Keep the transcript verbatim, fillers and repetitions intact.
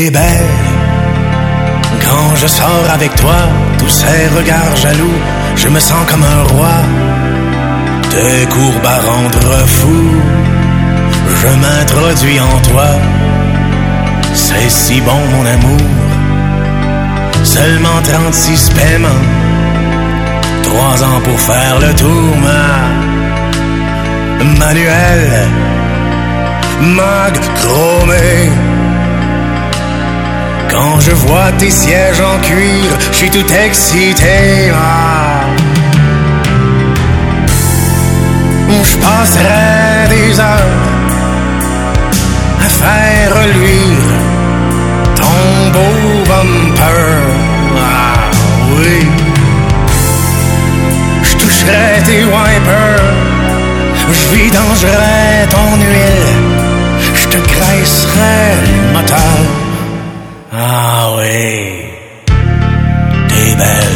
T'es belle. Quand je sors avec toi, tous ces regards jaloux, je me sens comme un roi. Tes courbes à rendre fou, je m'introduis en toi. C'est si bon mon amour. Seulement trente-six paiements, trois ans pour faire le tour, ma manuel, mag chromé. Quand je vois tes sièges en cuir, je suis tout excité. Ah. Je passerai des heures à faire reluire ton beau bumper. Ah oui. Je toucherai tes wipers, je vidangerai ton huile, je te graisserai le moteur. Ah oui, t'es belle.